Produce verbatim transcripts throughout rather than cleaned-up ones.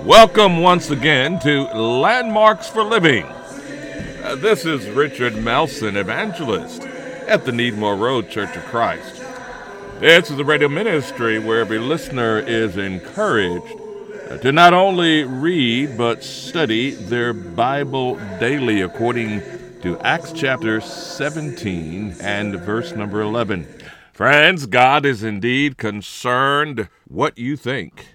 Welcome once again to Landmarks for Living. Uh, this is Richard Melson, evangelist at the Needmore Road Church of Christ. This is a radio ministry where every listener is encouraged uh, to not only read but study their Bible daily according to Acts chapter seventeen and verse number eleven. Friends, God is indeed concerned what you think.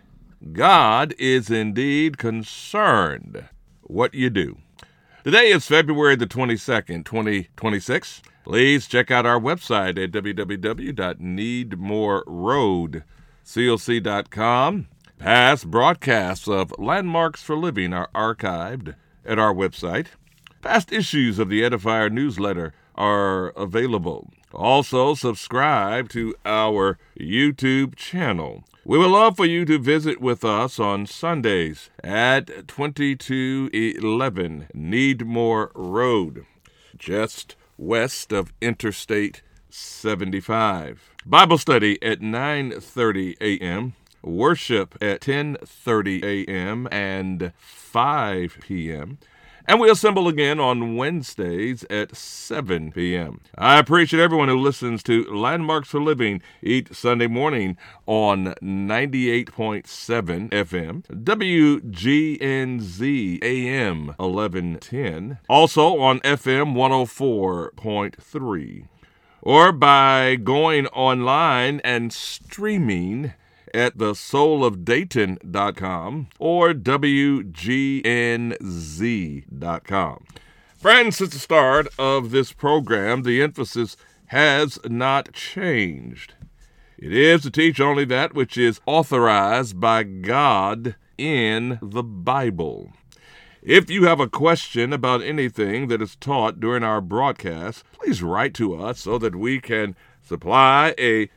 God is indeed concerned what you do. Today is February the twenty-second, twenty twenty-six. Please check out our website at w w w dot needmore road coc dot com. Past broadcasts of Landmarks for Living are archived at our website. Past issues of the Edifier newsletter are available. Also, subscribe to our YouTube channel. We would love for you to visit with us on Sundays at twenty-two eleven Needmore Road, just west of Interstate seventy-five. Bible study at nine thirty a.m., worship at ten thirty a.m. and five p.m., and we assemble again on Wednesdays at seven p.m. I appreciate everyone who listens to Landmarks for Living each Sunday morning on ninety-eight point seven F M, W G N Z A M eleven ten, also on F M one oh four point three, or by going online and streaming at the soul of dayton dot com or w g n z dot com. Friends, since the start of this program, the emphasis has not changed. It is to teach only that which is authorized by God in the Bible. If you have a question about anything that is taught during our broadcast, please write to us so that we can supply a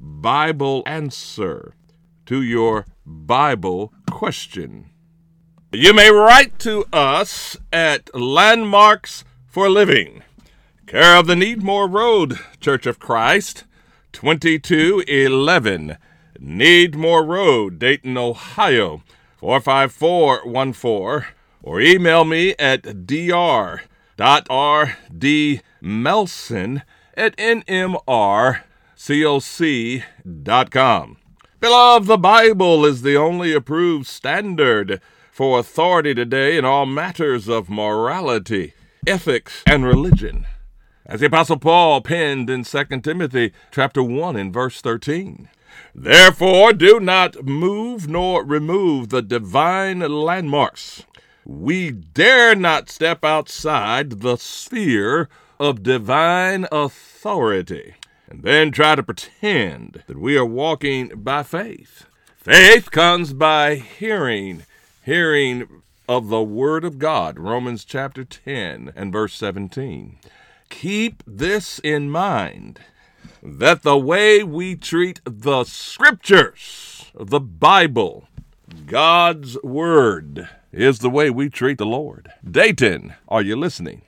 Bible answer to your Bible question. You may write to us at Landmarks for Living, care of the Needmore Road Church of Christ, twenty-two eleven Needmore Road, Dayton, Ohio, four five four one four, or email me at dr dot r d melson at n m r coc dot com. Beloved, the Bible is the only approved standard for authority today in all matters of morality, ethics, and religion. As the Apostle Paul penned in Second Timothy chapter one and verse thirteen, "Therefore do not move nor remove the divine landmarks. We dare not step outside the sphere of divine authority and then try to pretend that we are walking by faith. Faith comes by hearing, hearing of the Word of God," Romans chapter ten and verse seventeen. Keep this in mind, that the way we treat the Scriptures, the Bible, God's Word, is the way we treat the Lord. Dayton, are you listening?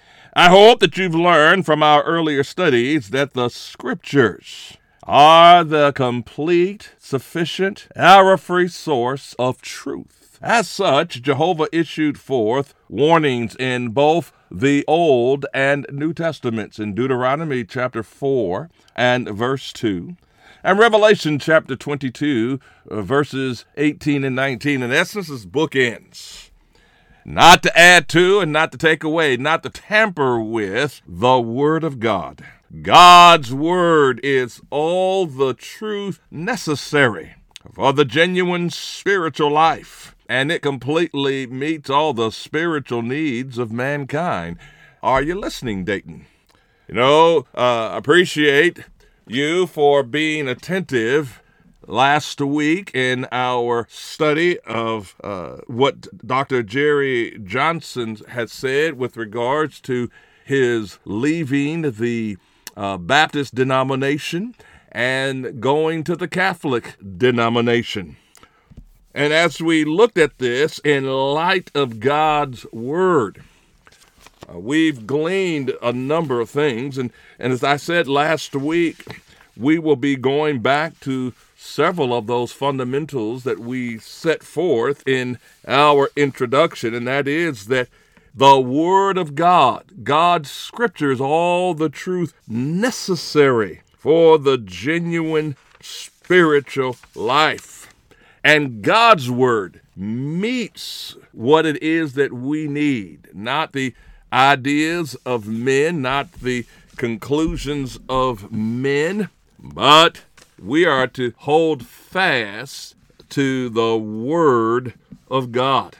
I hope that you've learned from our earlier studies that the Scriptures are the complete, sufficient, error-free source of truth. As such, Jehovah issued forth warnings in both the Old and New Testaments in Deuteronomy chapter four and verse two, and Revelation chapter twenty-two, verses eighteen and nineteen. In essence, it's bookends. Not to add to and not to take away, not to tamper with the Word of God. God's Word is all the truth necessary for the genuine spiritual life, and it completely meets all the spiritual needs of mankind. Are you listening, Dayton? You know, uh, appreciate you for being attentive last week in our study of uh, what Doctor Jerry Johnson had said with regards to his leaving the uh, Baptist denomination and going to the Catholic denomination. And as we looked at this in light of God's Word, uh, we've gleaned a number of things. And, and as I said last week, we will be going back to several of those fundamentals that we set forth in our introduction, and that is that the Word of God, God's Scripture, is all the truth necessary for the genuine spiritual life. And God's Word meets what it is that we need, not the ideas of men, not the conclusions of men, but we are to hold fast to the Word of God.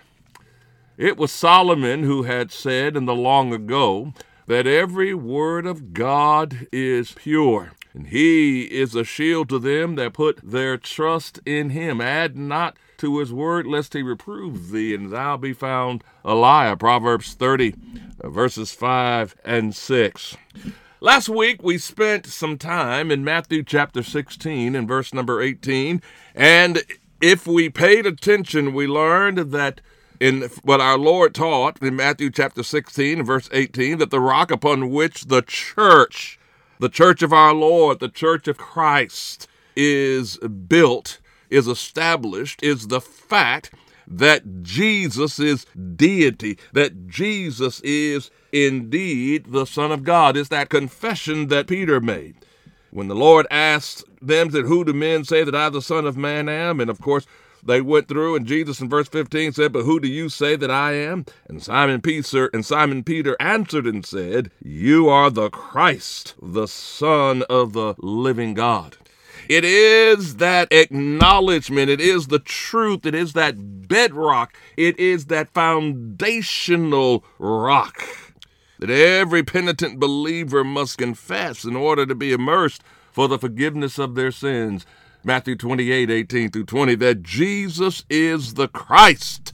It was Solomon who had said in the long ago that every word of God is pure, and he is a shield to them that put their trust in him. Add not to his word, lest he reprove thee, and thou be found a liar. Proverbs thirty, verses five and six. Last week, we spent some time in Matthew chapter sixteen and verse number eighteen, and if we paid attention, we learned that in what our Lord taught in Matthew chapter sixteen and verse eighteen, that the rock upon which the church, the church of our Lord, the church of Christ, is built, is established, is the fact that Jesus is deity, that Jesus is indeed the Son of God. It's that confession that Peter made. When the Lord asked them, that who do men say that I, the Son of Man, am? And of course, they went through, and Jesus in verse fifteen said, but who do you say that I am? And Simon Peter, and Simon Peter answered and said, you are the Christ, the Son of the living God. It is that acknowledgement, it is the truth, it is that bedrock, it is that foundational rock that every penitent believer must confess in order to be immersed for the forgiveness of their sins. Matthew twenty-eight, eighteen through twenty, that Jesus is the Christ,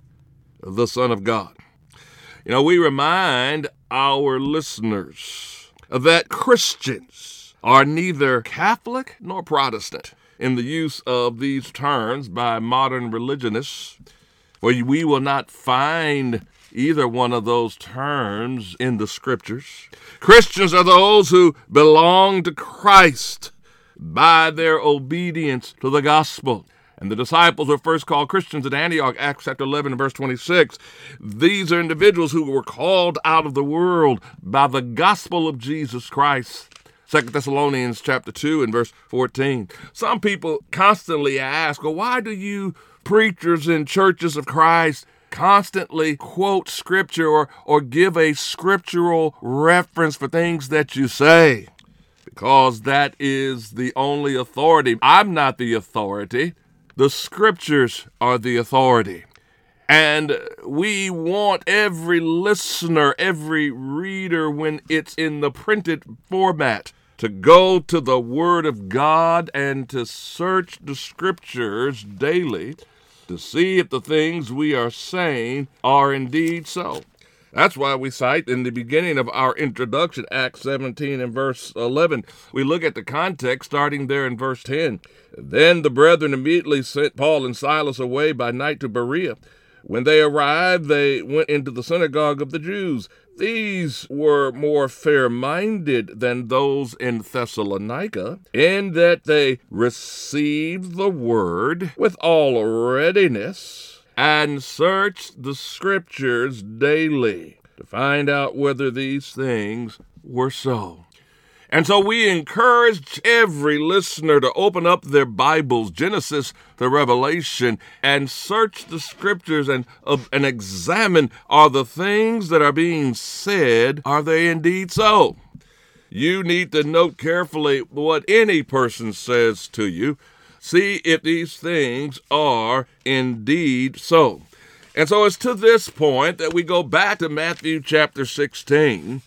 the Son of God. You know, we remind our listeners that Christians are neither Catholic nor Protestant in the use of these terms by modern religionists, where we will not find either one of those terms in the Scriptures. Christians are those who belong to Christ by their obedience to the gospel. And the disciples were first called Christians at Antioch, Acts chapter eleven and verse twenty-six. These are individuals who were called out of the world by the gospel of Jesus Christ. Second Thessalonians chapter two and verse fourteen. Some people constantly ask, well, why do you preachers in churches of Christ constantly quote scripture or, or give a scriptural reference for things that you say? Because that is the only authority. I'm not the authority. The Scriptures are the authority. And we want every listener, every reader, when it's in the printed format, to go to the Word of God and to search the Scriptures daily to see if the things we are saying are indeed so. That's why we cite in the beginning of our introduction, Acts seventeen and verse eleven. We look at the context starting there in verse ten. Then the brethren immediately sent Paul and Silas away by night to Berea. When they arrived, they went into the synagogue of the Jews. These were more fair-minded than those in Thessalonica, in that they received the word with all readiness, and searched the Scriptures daily to find out whether these things were so. And so we encourage every listener to open up their Bibles, Genesis to Revelation, and search the Scriptures and, uh, and examine, are the things that are being said, are they indeed so? You need to note carefully what any person says to you. See if these things are indeed so. And so it's to this point that we go back to Matthew chapter sixteen,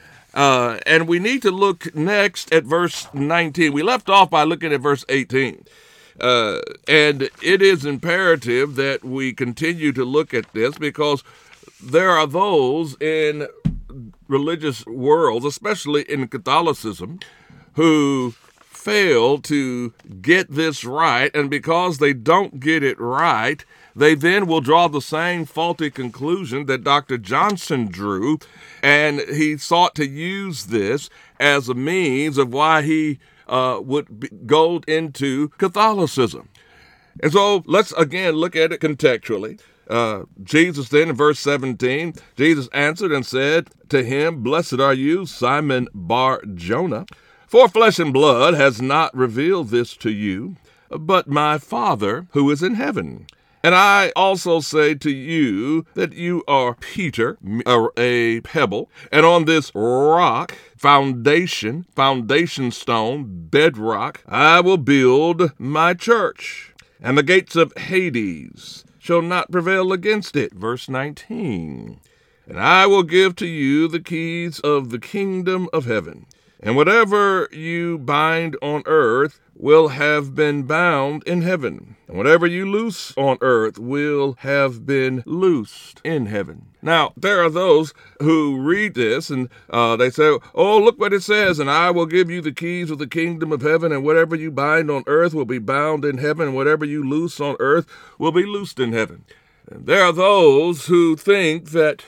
uh, and we need to look next at verse nineteen. We left off by looking at verse eighteen, uh, and it is imperative that we continue to look at this because there are those in religious worlds, especially in Catholicism, who fail to get this right, and because they don't get it right, they then will draw the same faulty conclusion that Doctor Johnson drew, and he sought to use this as a means of why he uh, would be, go into Catholicism. And so let's again look at it contextually. Uh, Jesus then in verse seventeen, Jesus answered and said to him, "Blessed are you, Simon Bar-Jonah, for flesh and blood has not revealed this to you, but my Father who is in heaven. And I also say to you that you are Peter, a pebble, and on this rock, foundation, foundation stone, bedrock, I will build my church, and the gates of Hades shall not prevail against it." Verse nineteen. "And I will give to you the keys of the kingdom of heaven. And whatever you bind on earth will have been bound in heaven. And whatever you loose on earth will have been loosed in heaven." Now, there are those who read this and uh, they say, "Oh, look what it says, and I will give you the keys of the kingdom of heaven, and whatever you bind on earth will be bound in heaven, and whatever you loose on earth will be loosed in heaven." And there are those who think that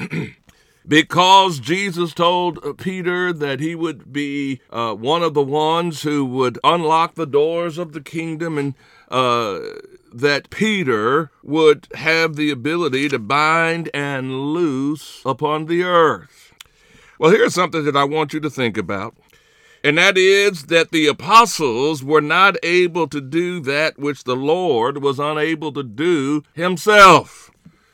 because Jesus told Peter that he would be uh, one of the ones who would unlock the doors of the kingdom, and uh, that Peter would have the ability to bind and loose upon the earth. Well, here's something that I want you to think about, and that is that the apostles were not able to do that which the Lord was unable to do himself.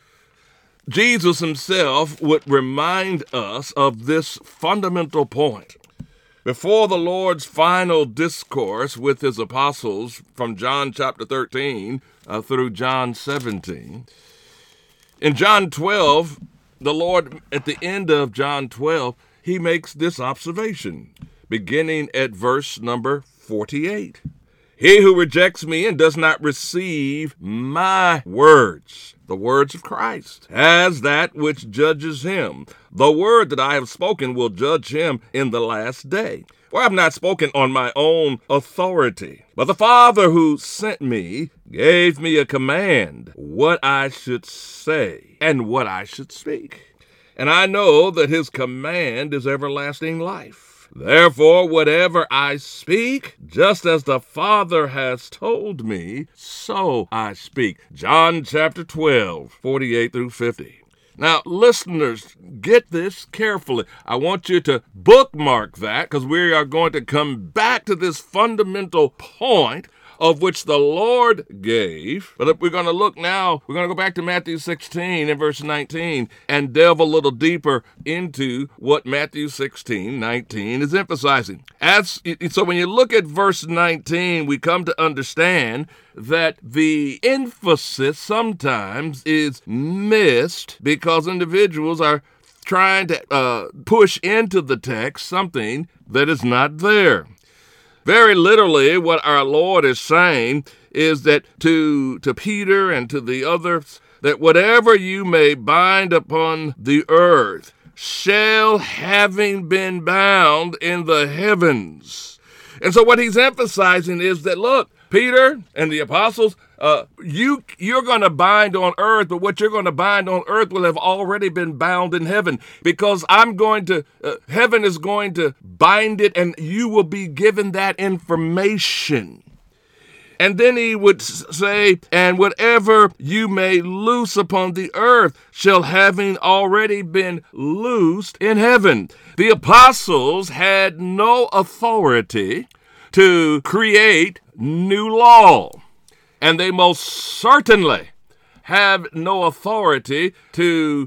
Jesus himself would remind us of this fundamental point. Before the Lord's final discourse with his apostles from John chapter thirteen uh, through John seventeen, in John twelve, the Lord, at the end of John twelve, he makes this observation, beginning at verse number forty-eight. "He who rejects me and does not receive my words," the words of Christ, "as that which judges him. The word that I have spoken will judge him in the last day. For I have not spoken on my own authority, but the Father who sent me gave me a command what I should say and what I should speak. And I know that his command is everlasting life. Therefore, whatever I speak, just as the Father has told me, so I speak." John chapter twelve, forty-eight through fifty. Now, listeners, get this carefully. I want you to bookmark that, because we are going to come back to this fundamental point of which the Lord gave. But if we're going to look now, we're going to go back to Matthew sixteen and verse nineteen and delve a little deeper into what Matthew sixteen, nineteen is emphasizing. As so when you look at verse nineteen, we come to understand that the emphasis sometimes is missed because individuals are trying to uh, push into the text something that is not there. Very literally, what our Lord is saying is that to, to Peter and to the others, that whatever you may bind upon the earth shall having been bound in the heavens. And so what he's emphasizing is that, look, Peter and the apostles, uh, you, you're going to bind on earth, but what you're going to bind on earth will have already been bound in heaven, because I'm going to, uh, heaven is going to bind it, and you will be given that information. And then he would say, and whatever you may loose upon the earth shall having already been loosed in heaven. The apostles had no authority to create new law, and they most certainly have no authority to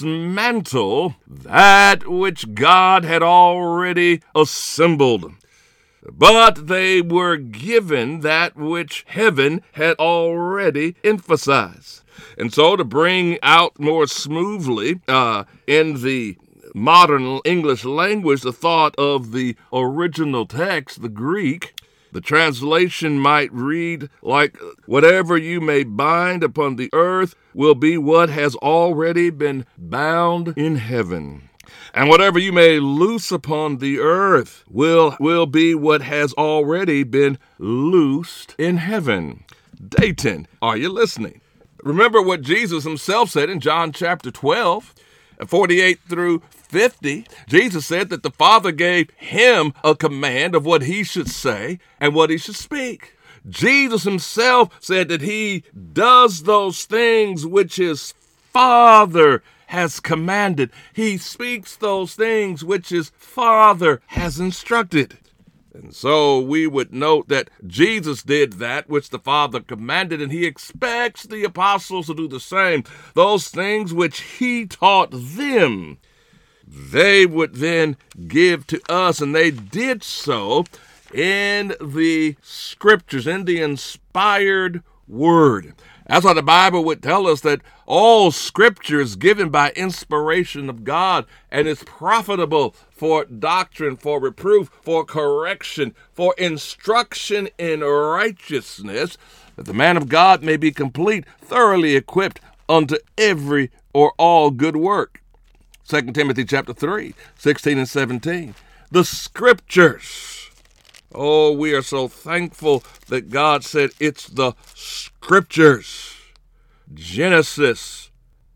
dismantle that which God had already assembled. But they were given that which heaven had already emphasized. And so to bring out more smoothly uh, in the modern English language the thought of the original text, the Greek, the translation might read like, whatever you may bind upon the earth will be what has already been bound in heaven. And whatever you may loose upon the earth will, will be what has already been loosed in heaven. Dayton, are you listening? Remember what Jesus himself said in John chapter twelve. forty-eight through fifty, Jesus said that the Father gave him a command of what he should say and what he should speak. Jesus himself said that he does those things which his Father has commanded. He speaks those things which his Father has instructed. And so we would note that Jesus did that which the Father commanded, and he expects the apostles to do the same. Those things which he taught them, they would then give to us, and they did so in the scriptures, in the inspired word. That's why the Bible would tell us that all scripture is given by inspiration of God and is profitable for doctrine, for reproof, for correction, for instruction in righteousness, that the man of God may be complete, thoroughly equipped unto every or all good work. Second Timothy chapter three, sixteen and seventeen. The scriptures. Oh, we are so thankful that God said it's the scriptures. Genesis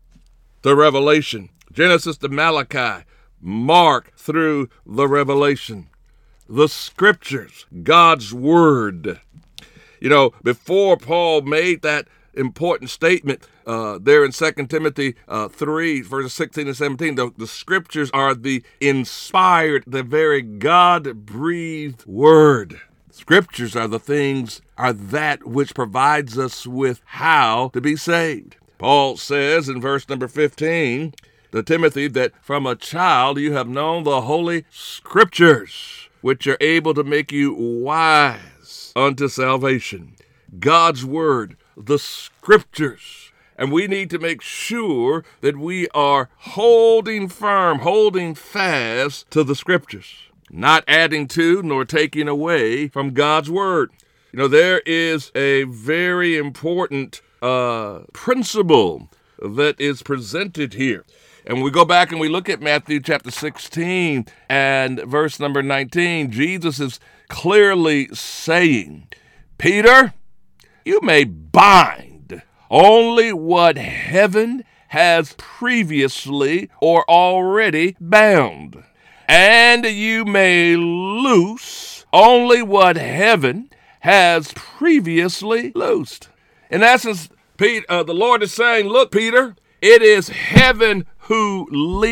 to Revelation. Genesis to Malachi. Mark through the Revelation. The scriptures. God's word. You know, before Paul made that important statement uh, there in Second Timothy uh, three, verses sixteen and seventeen. The, the scriptures are the inspired, the very God-breathed word. Scriptures are the things, are that which provides us with how to be saved. Paul says in verse number fifteen to Timothy that from a child you have known the holy scriptures, which are able to make you wise unto salvation. God's word, the scriptures. And we need to make sure that we are holding firm, holding fast to the scriptures, not adding to nor taking away from God's word. You know, there is a very important uh, principle that is presented here. And when we go back and we look at Matthew chapter sixteen and verse number nineteen, Jesus is clearly saying, Peter, you may bind only what heaven has previously or already bound, and you may loose only what heaven has previously loosed. In essence, Pete, uh, the Lord is saying, look, Peter, it is heaven who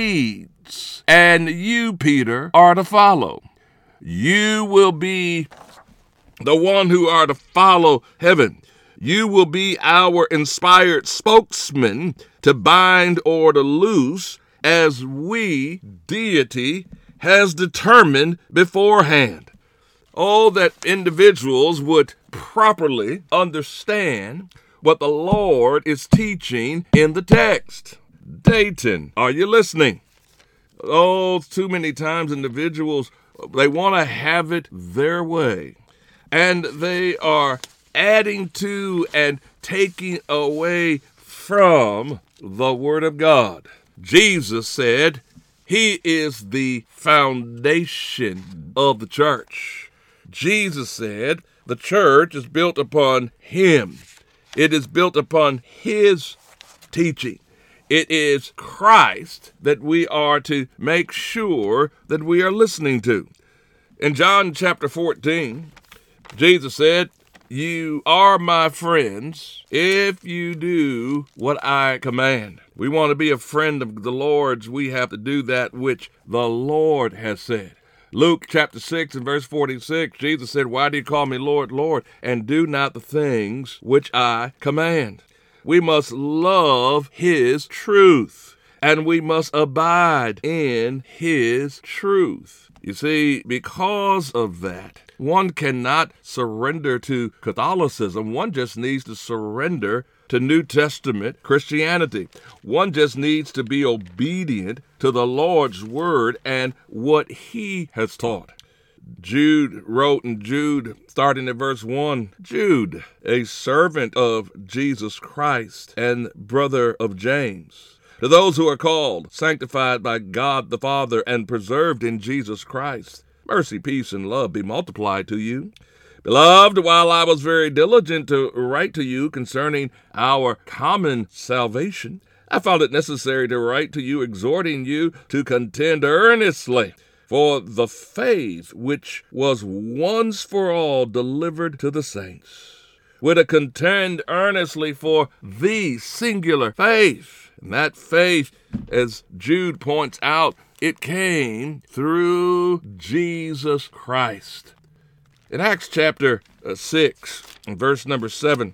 leads, and you, Peter, are to follow. You will be the one who are to follow heaven. You will be our inspired spokesman to bind or to loose as we, deity, has determined beforehand. Oh, that individuals would properly understand what the Lord is teaching in the text. Dayton, are you listening? Oh, too many times individuals, they want to have it their way. And they are adding to and taking away from the Word of God. Jesus said he is the foundation of the church. Jesus said the church is built upon him. It is built upon his teaching. It is Christ that we are to make sure that we are listening to. In John chapter fourteen, Jesus said, you are my friends if you do what I command. We want to be a friend of the Lord's. We have to do that which the Lord has said. Luke chapter six and verse forty-six, Jesus said, why do you call me Lord, Lord, and do not the things which I command? We must love his truth, and we must abide in his truth. You see, because of that, one cannot surrender to Catholicism. One just needs to surrender to New Testament Christianity. One just needs to be obedient to the Lord's word and what he has taught. Jude wrote in Jude, starting at verse one, Jude, a servant of Jesus Christ and brother of James, to those who are called, sanctified by God the Father, and preserved in Jesus Christ, mercy, peace, and love be multiplied to you. Beloved, while I was very diligent to write to you concerning our common salvation, I found it necessary to write to you, exhorting you to contend earnestly for the faith which was once for all delivered to the saints. We're to contend earnestly for the singular faith. And that faith, as Jude points out, it came through Jesus Christ. In Acts chapter six, verse number seven,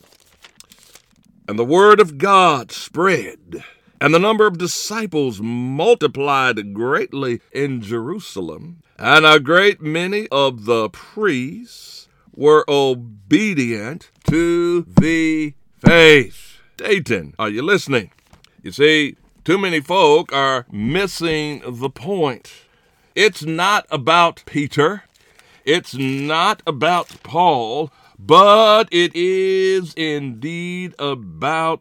and the word of God spread, and the number of disciples multiplied greatly in Jerusalem, and a great many of the priests were obedient to the faith. Dayton, are you listening? You see, too many folk are missing the point. It's not about Peter. It's not about Paul, but it is indeed about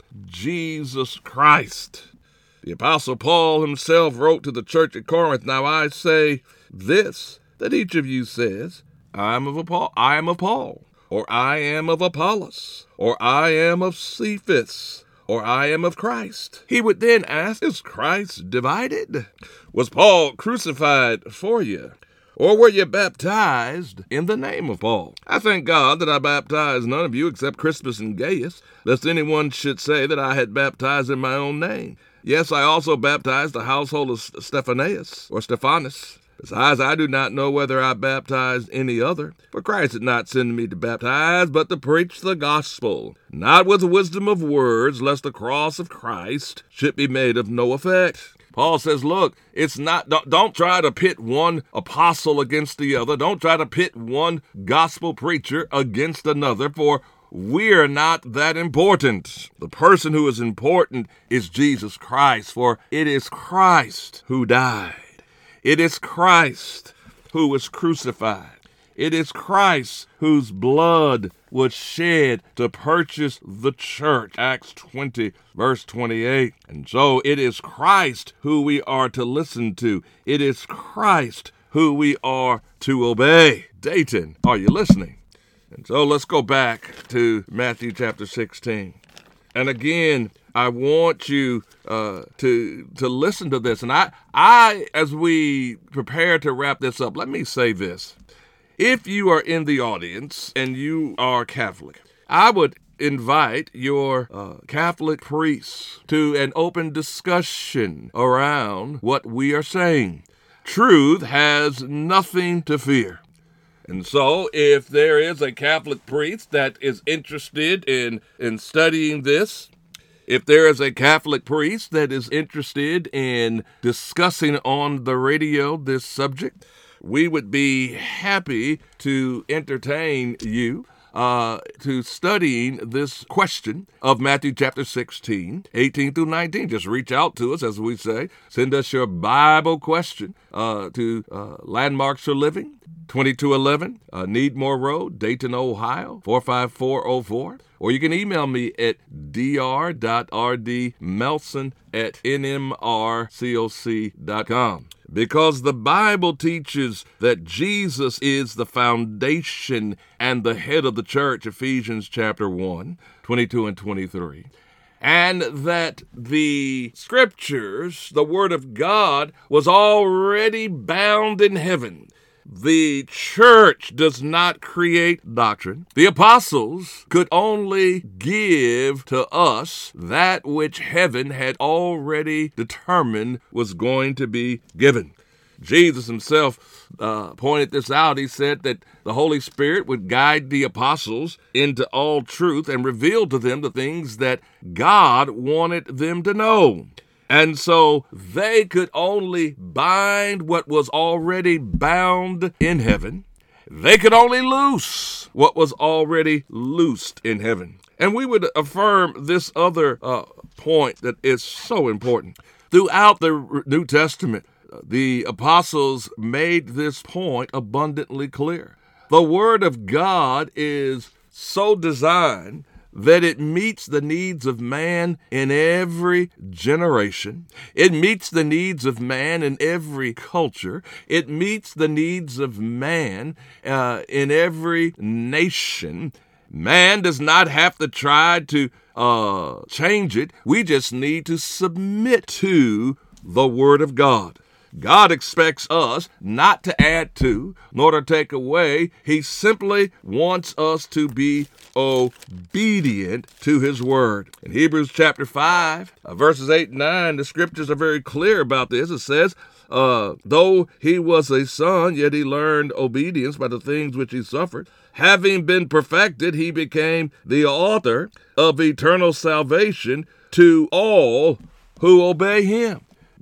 Jesus Christ. The Apostle Paul himself wrote to the church at Corinth, "Now I say this, that each of you says, I am of Paul, I am of Paul, or I am of Apollos, or I am of Cephas, or I am of Christ." He would then ask, is Christ divided? Was Paul crucified for you? Or were you baptized in the name of Paul? I thank God that I baptized none of you except Crispus and Gaius, lest anyone should say that I had baptized in my own name. Yes, I also baptized the household of Stephanas, or Stephanus. Besides, I do not know whether I baptized any other. For Christ did not send me to baptize, but to preach the gospel, not with wisdom of words, lest the cross of Christ should be made of no effect. Paul says, look, it's not, don't, don't try to pit one apostle against the other. Don't try to pit one gospel preacher against another, for we're not that important. The person who is important is Jesus Christ, for it is Christ who died. It is Christ who was crucified. It is Christ whose blood was shed to purchase the church. Acts twenty, verse twenty-eight. And so it is Christ who we are to listen to. It is Christ who we are to obey. Dayton, are you listening? And so let's go back to Matthew chapter sixteen. And again, I want you uh, to to listen to this. And I, I, as we prepare to wrap this up, let me say this. If you are in the audience and you are Catholic, I would invite your uh, Catholic priests to an open discussion around what we are saying. Truth has nothing to fear. And so if there is a Catholic priest that is interested in, in studying this, if there is a Catholic priest that is interested in discussing on the radio this subject, we would be happy to entertain you uh, to studying this question of Matthew chapter sixteen, eighteen through nineteen. Just reach out to us, as we say. Send us your Bible question uh, to uh, Landmarks for Living, twenty-two eleven uh, Needmore Road, Dayton, Ohio, four five four oh four. Or you can email me at dr.rdmelson at nmrcoc dot com. Because the Bible teaches that Jesus is the foundation and the head of the church, Ephesians chapter one, twenty-two and twenty-three. And that the scriptures, the word of God, was already bound in heaven. The church does not create doctrine. The apostles could only give to us that which heaven had already determined was going to be given. Jesus himself uh, pointed this out. He said that the Holy Spirit would guide the apostles into all truth and reveal to them the things that God wanted them to know. And so they could only bind what was already bound in heaven. They could only loose what was already loosed in heaven. And we would affirm this other uh, point that is so important. Throughout the New Testament, the apostles made this point abundantly clear. The Word of God is so designed that it meets the needs of man in every generation. It meets the needs of man in every culture. It meets the needs of man uh, in every nation. Man does not have to try to uh, change it. We just need to submit to the Word of God. God expects us not to add to, nor to take away. He simply wants us to be obedient to His Word. In Hebrews chapter five, uh, verses eight and nine, the scriptures are very clear about this. It says, uh, though he was a son, yet he learned obedience by the things which he suffered. Having been perfected, he became the author of eternal salvation to all who obey him.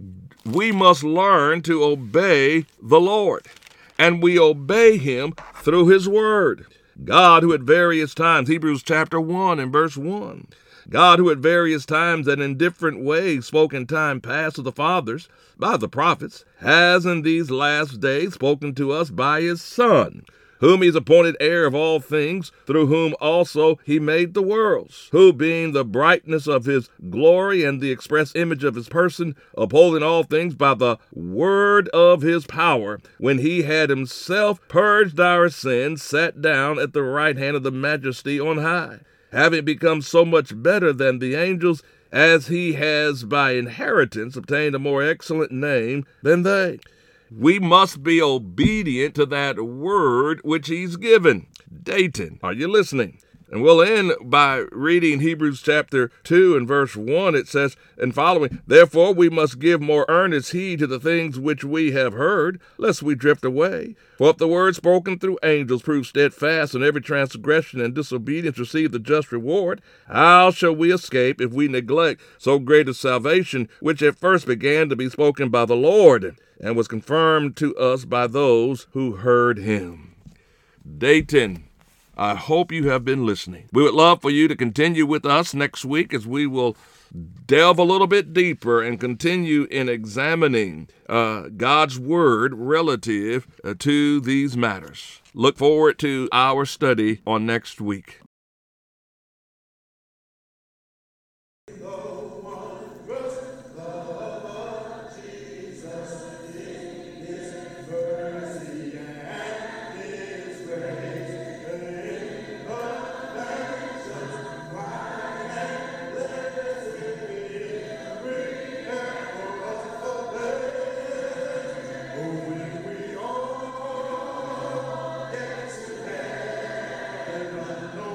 We must learn to obey the Lord, and we obey him through his word. God, who at various times, Hebrews chapter one and verse one, God, who at various times and in different ways spoke in time past to the fathers by the prophets, has in these last days spoken to us by his Son, whom he's appointed heir of all things, through whom also he made the worlds, who being the brightness of his glory and the express image of his person, upholding all things by the word of his power, when he had himself purged our sins, sat down at the right hand of the majesty on high, having become so much better than the angels, as he has by inheritance obtained a more excellent name than they. We must be obedient to that word which he's given. Dayton, are you listening? And we'll end by reading Hebrews chapter two and verse one. It says, and following, therefore we must give more earnest heed to the things which we have heard, lest we drift away. For if the word spoken through angels prove steadfast, and every transgression and disobedience receive the just reward, how shall we escape if we neglect so great a salvation, which at first began to be spoken by the Lord, and was confirmed to us by those who heard him? Dayton, I hope you have been listening. We would love for you to continue with us next week as we will delve a little bit deeper and continue in examining uh, God's Word relative uh, to these matters. Look forward to our study on next week. No